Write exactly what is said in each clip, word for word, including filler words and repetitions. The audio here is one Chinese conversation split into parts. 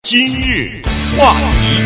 今日话题，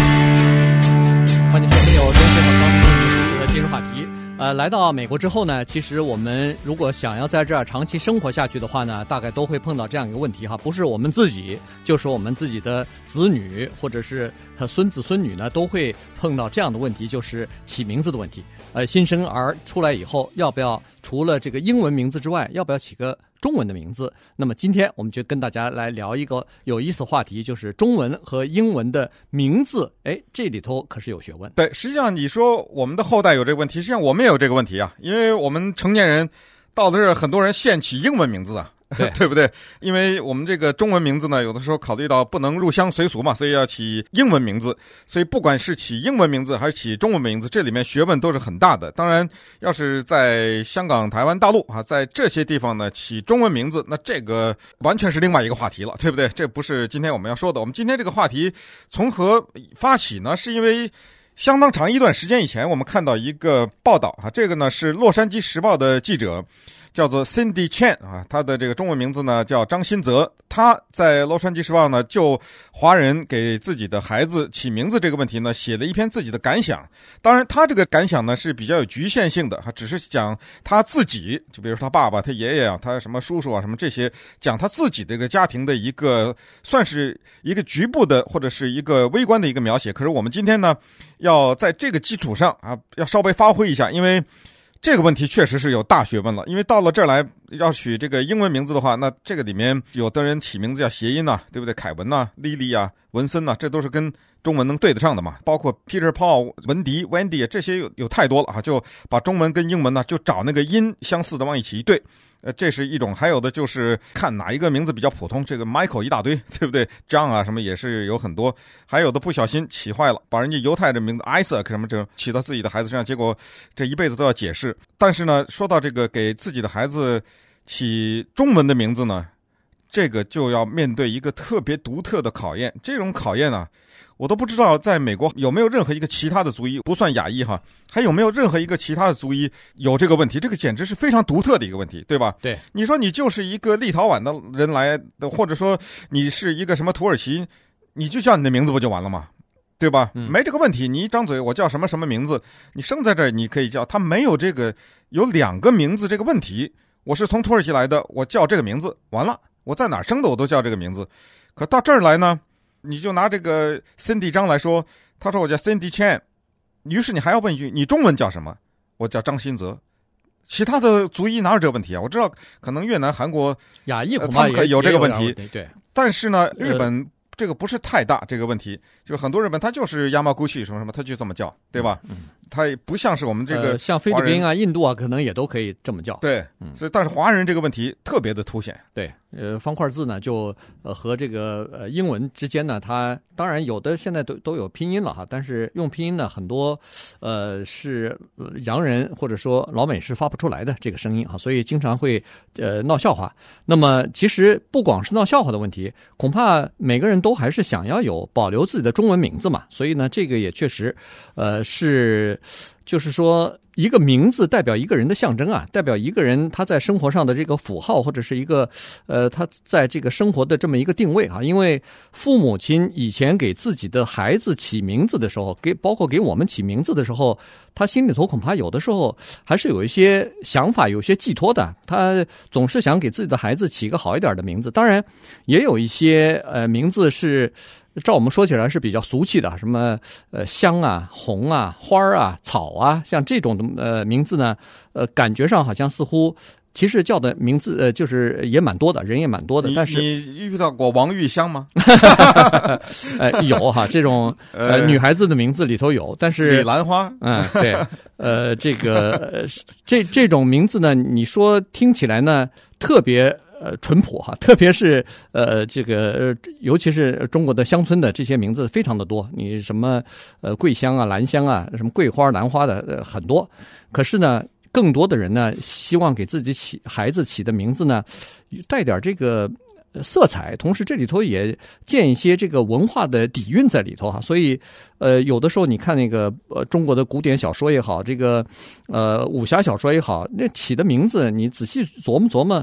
欢迎收听由中视和高主持的今日话题。呃，来到美国之后呢，其实我们如果想要在这儿长期生活下去的话呢，大概都会碰到这样一个问题哈，不是我们自己，就是我们自己的子女或者是孙子孙女呢，都会碰到这样的问题，就是起名字的问题。呃，新生儿出来以后，要不要除了这个英文名字之外，要不要起个中文的名字？那么今天我们就跟大家来聊一个有意思的话题，就是中文和英文的名字。哎，这里头可是有学问。 对，实际上你说我们的后代有这个问题，实际上我们也有这个问题啊，因为我们成年人到了这儿，很多人现起英文名字啊。对, 对不对？因为我们这个中文名字呢，有的时候考虑到不能入乡随俗嘛，所以要起英文名字。所以不管是起英文名字还是起中文名字，这里面学问都是很大的。当然，要是在香港、台湾、大陆啊，在这些地方呢起中文名字，那这个完全是另外一个话题了，对不对？这不是今天我们要说的。我们今天这个话题从何发起呢？是因为相当长一段时间以前，我们看到一个报道啊，这个呢是洛杉矶时报的记者，叫做 Cindy Chan 啊，他的这个中文名字呢叫张新泽。他在洛杉矶时报呢就华人给自己的孩子起名字这个问题呢写了一篇自己的感想。当然他这个感想呢是比较有局限性的，他只是讲他自己，就比如说他爸爸、他爷爷啊、他什么叔叔啊什么这些，讲他自己的这个家庭的一个算是一个局部的或者是一个微观的一个描写。可是我们今天呢要在这个基础上啊要稍微发挥一下，因为这个问题确实是有大学问了。因为到了这儿来要取这个英文名字的话，那这个里面有的人起名字要谐音啊，对不对？凯文啊、莉莉啊、文森啊，这都是跟中文能对得上的嘛。包括 Peter、Paul、文迪、Wendy 这些有有太多了啊，就把中文跟英文呢就找那个音相似的往一起一对。呃，这是一种。还有的就是看哪一个名字比较普通，这个 Michael 一大堆，对不对？ John 啊什么也是有很多。还有的不小心起坏了，把人家犹太的名字 Isaac 什么这起到自己的孩子身上，结果这一辈子都要解释。但是呢，说到这个给自己的孩子起中文的名字呢，这个就要面对一个特别独特的考验。这种考验呢，我都不知道在美国有没有任何一个其他的族裔，不算亚裔哈，还有没有任何一个其他的族裔有这个问题。这个简直是非常独特的一个问题，对吧？ 对， 你说你就是一个立陶宛的人来的，或者说你是一个什么土耳其，你就叫你的名字不就完了吗？对吧？ 嗯、 没这个问题。你一张嘴我叫什么什么名字，你生在这儿你可以叫，他没有这个有两个名字这个问题。我是从土耳其来的，我叫这个名字完了，我在哪儿生的我都叫这个名字。可到这儿来呢，你就拿这个 Cindy 张来说，他说我叫 Cindy Chan， 于是你还要问一句，你中文叫什么？我叫张新泽。其他的族裔哪有这个问题啊？我知道可能越南、韩国、 亚裔恐怕也、 呃、有这个问题， 对。 但是呢，日本这个不是太大这个问题，就是很多日本他就是 Yamaguchi 什么什么，他就这么叫，对吧？嗯，他也不像是我们这个、 呃、像菲律宾啊、印度啊，可能也都可以这么叫。 对，嗯，所以但是华人这个问题特别的凸显。 对，呃，方块字呢，就呃和这个呃英文之间呢，它当然有的现在都都有拼音了哈，但是用拼音呢，很多呃是洋人或者说老美是发不出来的这个声音啊，所以经常会呃闹笑话。那么其实不光是闹笑话的问题，恐怕每个人都还是想要有保留自己的中文名字嘛，所以呢，这个也确实呃是就是说。一个名字代表一个人的象征啊，代表一个人他在生活上的这个符号，或者是一个呃他在这个生活的这么一个定位啊。因为父母亲以前给自己的孩子起名字的时候，给包括给我们起名字的时候，他心里头恐怕有的时候还是有一些想法，有一些寄托的。他总是想给自己的孩子起一个好一点的名字。当然，也有一些呃名字是。照我们说起来是比较俗气的，什么呃香啊、红啊、花啊、草啊，像这种的呃名字呢，呃感觉上好像似乎其实叫的名字呃就是也蛮多的，人也蛮多的。但是你遇到过王玉香吗？ 呃有哈，这种呃女孩子的名字里头有，但是李兰花， 嗯对，呃这个呃这这种名字呢，你说听起来呢特别。呃，淳朴哈，特别是呃，这个尤其是中国的乡村的这些名字非常的多，你什么呃桂香啊、兰香啊、什么桂花、兰花的、呃、很多。可是呢，更多的人呢，希望给自己起孩子起的名字呢，带点这个色彩，同时这里头也见一些这个文化的底蕴在里头哈。所以呃，有的时候你看那个呃中国的古典小说也好，这个呃武侠小说也好，那起的名字你仔细琢磨琢磨。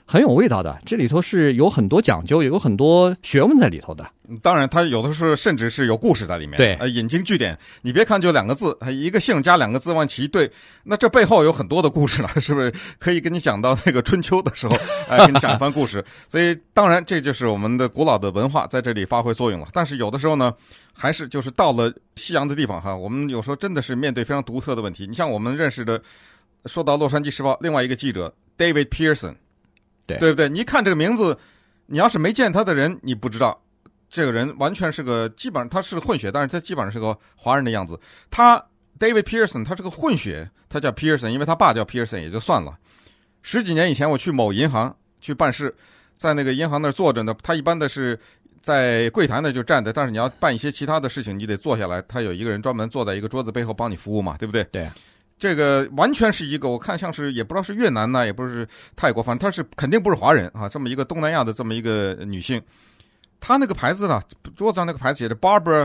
很有味道的，这里头是有很多讲究，有很多学问在里头的。 当然，它有的是甚至是有故事在里面， 对， 呃，引经据典。你别看就两个字，一个姓加两个字往起一对，那这背后有很多的故事了，是不是？可以跟你讲到那个春秋的时候，哎、呃，跟你讲一番故事。所以，当然这就是我们的古老的文化在这里发挥作用了。但是有的时候呢，还是就是到了西洋的地方哈，我们有时候真的是面对非常独特的问题。你像我们认识的，说到《洛杉矶时报》另外一个记者 David Pearson， 对对不对？你一看这个名字，你要是没见他的人，你不知道。这个人完全是个，基本上他是混血，但是他基本上是个华人的样子。他 David Pearson， 他是个混血，他叫 Pearson， 因为他爸叫 Pearson 也就算了。十几年以前我去某银行去办事，在那个银行那儿坐着呢，他一般的是在柜台呢就站着，但是你要办一些其他的事情，你得坐下来，他有一个人专门坐在一个桌子背后帮你服务嘛，对不对？ 对。 这个完全是一个，我看像是也不知道是越南呢，也不是泰国，反正他是肯定不是华人啊，这么一个东南亚的这么一个女性。他那个牌子呢，桌子上那个牌子写着 Barbara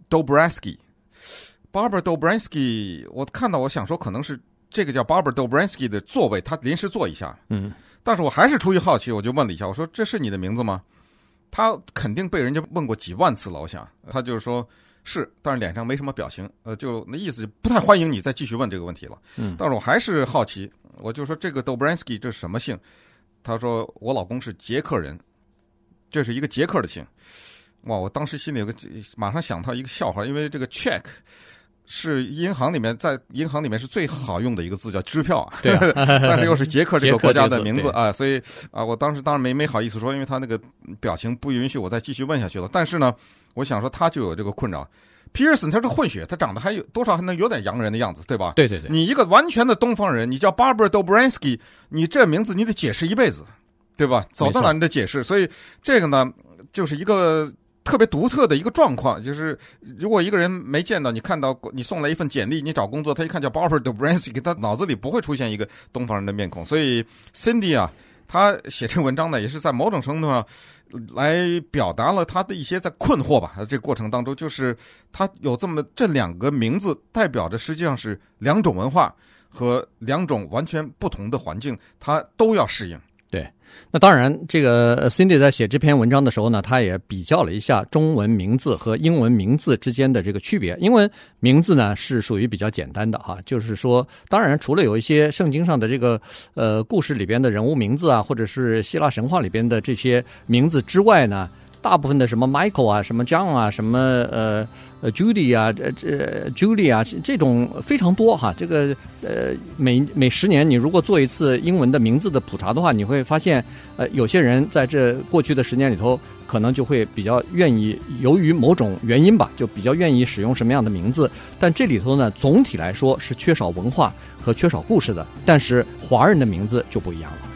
Dobrowski。Barbara Dobrowski， 我看到我想说可能是这个叫 Barbara Dobrowski 的座位，他临时坐一下。 嗯， 但是我还是出于好奇，我就问了一下，我说这是你的名字吗？他肯定被人家问过几万次了，我想他就是说是，但是脸上没什么表情，呃，就那意思不太欢迎你再继续问这个问题了。 嗯， 但是我还是好奇，我就说这个 Dobrowski 这是什么姓？他说我老公是捷克人。这是一个捷克的姓，哇！我当时心里有个，马上想到一个笑话，因为这个 check 是银行里面，在银行里面是最好用的一个字，叫支票啊。 对啊但是又是捷克这个国家的名字啊， 所以啊，我当时当然没没好意思说，因为他那个表情不允许我再继续问下去了。但是呢，我想说他就有这个困扰。Pearson 他是混血，他长得还有多少还能有点洋人的样子，对吧？ 对对对。 你一个完全的东方人，你叫 Barbara Dobrowski， 你这名字你得解释一辈子。对吧？走到哪你的解释，所以这个呢，就是一个特别独特的一个状况。就是如果一个人没见到你，看到你送来一份简历，你找工作，他一看叫 Barbara Dobrowski， 他脑子里不会出现一个东方人的面孔。所以 Cindy 啊，他写这文章呢，也是在某种程度上来表达了他的一些在困惑吧。这个过程当中，就是他有这么这两个名字，代表着实际上是两种文化和两种完全不同的环境，他都要适应。 对，那当然，这个 Cindy 在写这篇文章的时候呢，他也比较了一下中文名字和英文名字之间的这个区别。英文名字呢是属于比较简单的哈，就是说，当然除了有一些圣经上的这个呃故事里边的人物名字啊，或者是希腊神话里边的这些名字之外呢，大部分的什么 Michael 啊、什么 John 啊、什么呃呃 Judy 啊、这、呃、Julie 啊，这种非常多哈。这个呃每每十年你如果做一次英文的名字的普查的话，你会发现呃有些人在这过去的十年里头，可能就会比较愿意，由于某种原因吧，就比较愿意使用什么样的名字。但这里头呢，总体来说是缺少文化和缺少故事的。但是华人的名字就不一样了。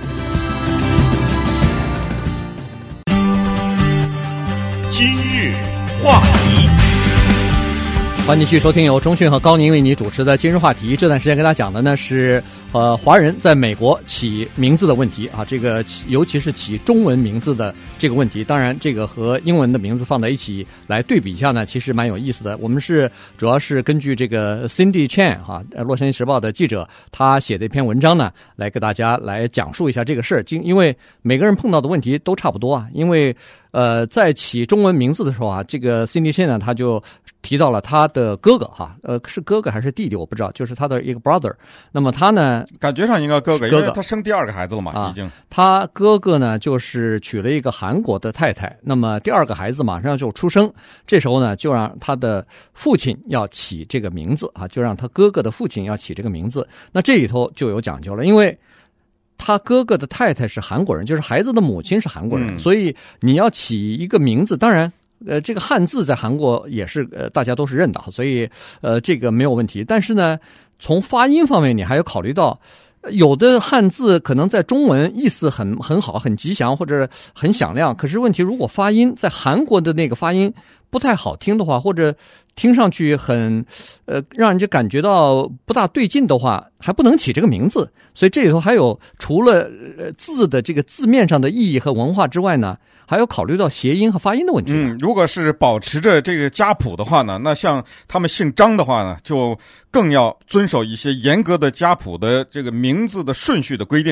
今日话题， 欢迎继续收听由钟迅和高宁为你主持的今日话题。这段时间跟大家讲的呢是呃华人在美国起名字的问题啊，这个尤其是起中文名字的这个问题。当然这个和英文的名字放在一起来对比一下呢，其实蛮有意思的。我们是主要是根据这个 Cindy Chan 哈、啊，洛杉矶时报的记者他写的一篇文章呢，来给大家来讲述一下这个事儿。因为每个人碰到的问题都差不多啊，因为呃，在起中文名字的时候啊，这个 Cindy Chan 呢，他就提到了他的哥哥哈，呃，是哥哥还是弟弟我不知道，就是他的一个 brother。那么他呢， 感觉上应该哥哥， 哥哥， 因为他生第二个孩子了嘛， 啊、 已经。 他哥哥呢，就是娶了一个韩国的太太，那么第二个孩子马上就出生，这时候呢，就让他的父亲要起这个名字啊，就让他哥哥的父亲要起这个名字。那这里头就有讲究了，因为他哥哥的太太是韩国人，就是孩子的母亲是韩国人， 嗯、 所以你要起一个名字，当然呃这个汉字在韩国也是呃大家都是认的，所以呃这个没有问题。但是呢，从发音方面你还要考虑到，有的汉字可能在中文意思很很好，很吉祥或者很响亮，可是问题如果发音在韩国的那个发音不太好听的话，或者听上去很呃让人家感觉到不大对劲的话，还不能起这个名字。所以这里头还有除了字的这个字面上的意义和文化之外呢，还有考虑到谐音和发音的问题。 嗯，如果是保持着这个家谱的话呢，那像他们姓张的话呢，就更要遵守一些严格的家谱的这个名字的顺序的规定。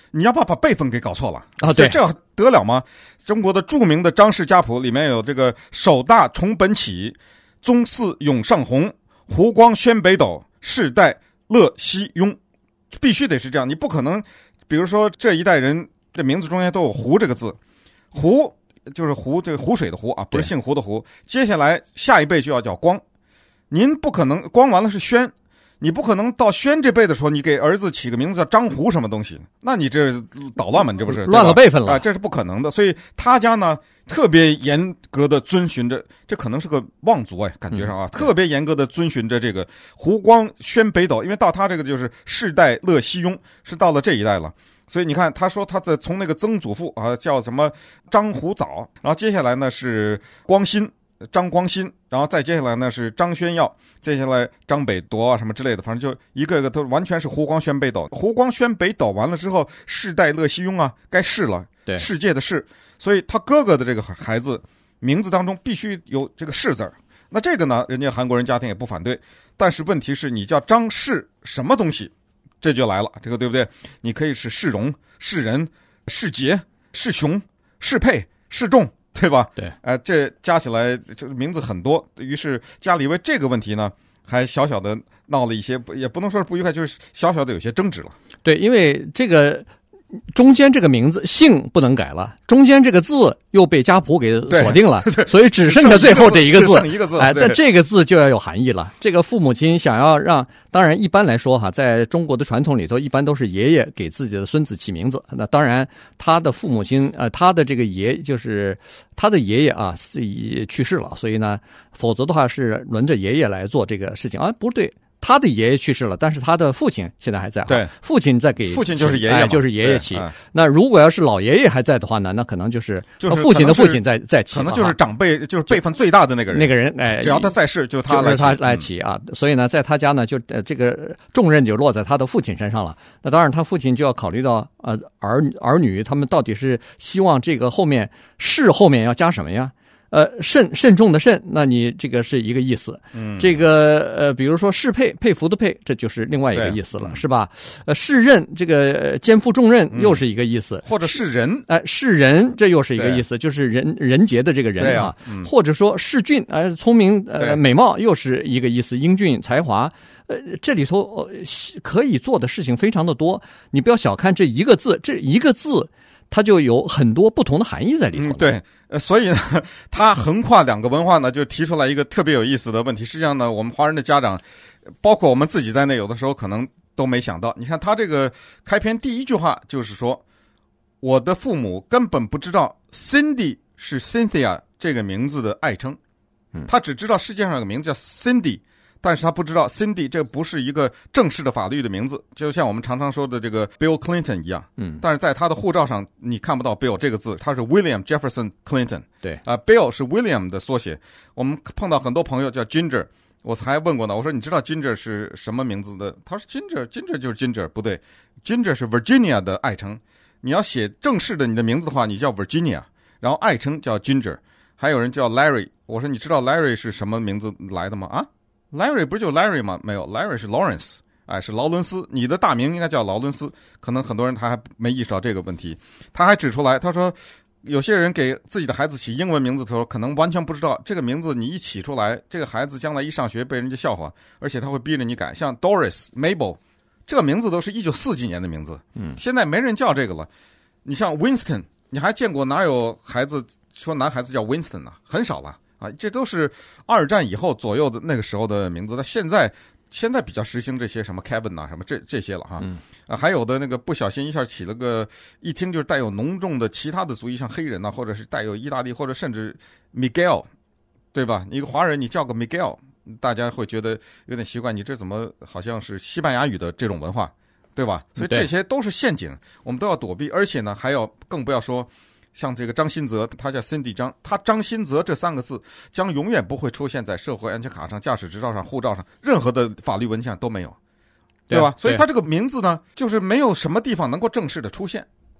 你要把把辈分给搞错了啊？对， 这得了吗？中国的著名的张氏家谱里面有这个首大崇本启、宗嗣永上弘、湖光宣北斗、世代乐西雍，必须得是这样，你不可能，比如说这一代人这名字中间都有湖这个字，湖就是湖这个湖水的湖啊，不是姓胡的胡。接下来下一辈就要叫光，您不可能光完了是宣。你不可能到宣这辈的时候，你给儿子起个名字叫张胡什么东西，那你这捣乱嘛？你这不是乱了辈分了啊？这是不可能的。所以他家呢特别严格的遵循着，这可能是个望族哎，感觉上啊，嗯、特别严格的遵循着这个湖光宣北斗，因为到他这个就是世代乐西雍，是到了这一代了。所以你看，他说他在从那个曾祖父啊叫什么张胡藻，然后接下来呢是光新。张光新，然后再接下来呢是张宣耀，接下来张北铎啊什么之类的，反正就一个一个都完全是湖光宣北斗。湖光宣北斗完了之后，世代乐西雍啊，该世了， 对， 世界的世，所以他哥哥的这个孩子名字当中必须有这个世字。那这个呢，人家韩国人家庭也不反对，但是问题是你叫张世什么东西，这就来了，这个对不对？你可以是世荣、世仁、世杰、世雄、世佩、世仲。对吧？ 对， 呃，这加起来这名字很多，于是家里为这个问题呢，还小小的闹了一些，也不能说是不愉快，就是小小的有些争执了。 对，因为这个中间这个名字姓不能改了，中间这个字又被家谱给锁定了，所以只剩下最后这一个字。 一个字， 哎，但这个字就要有含义了。这个父母亲想要让，当然一般来说哈，在中国的传统里头，一般都是爷爷给自己的孙子起名字。那当然，他的父母亲呃，他的这个爷就是他的爷爷啊，去世了，所以呢，否则的话是轮着爷爷来做这个事情啊，不对。他的爷爷去世了，但是他的父亲现在还在。 对， 父亲在给父亲就是爷爷、 哎，就是爷爷起。那如果要是老爷爷还在的话呢，那可能就是父亲的父亲在在起， 可能就是长辈，就是辈分最大的那个人。 那个人，哎， 只要他在世，就他来起，就是他来起啊。嗯、所以呢，在他家呢，就呃这个重任就落在他的父亲身上了。那当然，他父亲就要考虑到呃儿儿女他们到底是希望这个后面氏后面要加什么呀？呃，慎慎重的慎，那你这个是一个意思。 嗯， 这个呃，比如说适配佩服的佩，这就是另外一个意思了，是吧？呃，世任这个肩负重任又是一个意思， 嗯、或者是人， 哎、呃，是人，这又是一个意思，就是人人杰的这个人啊， 啊嗯、 或者说世俊，呃，聪明，呃，美貌又是一个意思，英俊才华。呃，这里头、呃、可以做的事情非常的多，你不要小看这一个字，这一个字。它就有很多不同的含义在里头。 嗯，对，呃，所以呢，它横跨两个文化呢，就提出来一个特别有意思的问题。实际上呢，我们华人的家长，包括我们自己在内，有的时候可能都没想到。你看他这个开篇第一句话就是说，我的父母根本不知道 Cindy 是 Cynthia 这个名字的爱称，他只知道世界上有个名字叫 Cindy。但是他不知道 Cindy 这不是一个正式的法律的名字，就像我们常常说的这个 Bill Clinton 一样。 嗯， 但是在他的护照上你看不到 Bill 这个字，他是 William Jefferson Clinton。 对啊、呃、，Bill 是 William 的缩写。我们碰到很多朋友叫 Ginger， 我还问过呢，我说你知道 Ginger 是什么名字的？他说 Ginger Ginger 就是 Ginger， 不对 ，Ginger 是 Virginia 的爱称。你要写正式的你的名字的话，你叫 Virginia， 然后爱称叫 Ginger。还有人叫 Larry， 我说你知道 Larry 是什么名字来的吗？啊？Larry 不是就 Larry 吗？没有 ，Larry 是 Lawrence， 哎，是劳伦斯。你的大名应该叫劳伦斯。可能很多人他还没意识到这个问题。他还指出来，他说有些人给自己的孩子起英文名字的时候，可能完全不知道这个名字你一起出来，这个孩子将来一上学被人家笑话，而且他会逼着你改。像 Doris、Mabel 这个名字都是一九四几年的名字， 嗯， 现在没人叫这个了。你像 Winston， 你还见过哪有孩子说男孩子叫 Winston 呢？很少了。啊，这都是二战以后左右的那个时候的名字。那现在现在比较实行这些什么 Kevin 啊，什么这这些了哈。 嗯、 啊，还有的那个不小心一下起了个，一听就是带有浓重的其他的族裔，像黑人呐、啊，或者是带有意大利，或者甚至 Miguel， 对吧？一个华人你叫个 Miguel， 大家会觉得有点奇怪，你这怎么好像是西班牙语的这种文化，对吧？所以这些都是陷阱，我们都要躲避。而且呢，还要更不要说。像这个张新泽，他叫 Cindy 张，他张新泽这三个字将永远不会出现在社会安全卡上、驾驶执照上、护照上，任何的法律文件都没有，对吧？ 对， 所以他这个名字呢，就是没有什么地方能够正式的出现。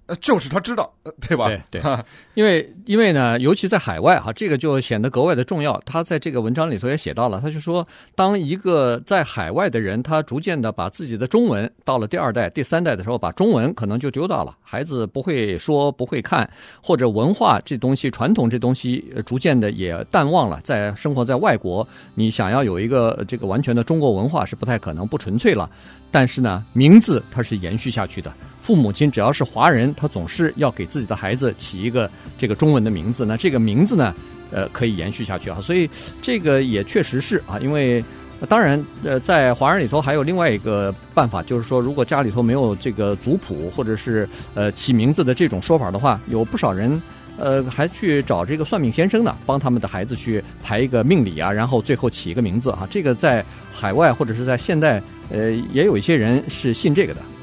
呃，就是他知道，对吧？ 对对，因为因为呢，尤其在海外哈，这个就显得格外的重要。他在这个文章里头也写到了，他就说，当一个在海外的人，他逐渐的把自己的中文到了第二代、第三代的时候，把中文可能就丢掉了，孩子不会说、不会看，或者文化这东西、传统这东西，逐渐的也淡忘了。在生活在外国，你想要有一个这个完全的中国文化是不太可能、不纯粹了。但是呢，名字它是延续下去的。父母亲只要是华人，他总是要给自己的孩子起一个这个中文的名字。那这个名字呢，呃，可以延续下去啊。所以这个也确实是啊，因为当然，呃，在华人里头还有另外一个办法，就是说，如果家里头没有这个族谱或者是呃起名字的这种说法的话，有不少人。呃，还去找这个算命先生呢，帮他们的孩子去排一个命理啊，然后最后起一个名字啊。这个在海外或者是在现代，呃，也有一些人是信这个的。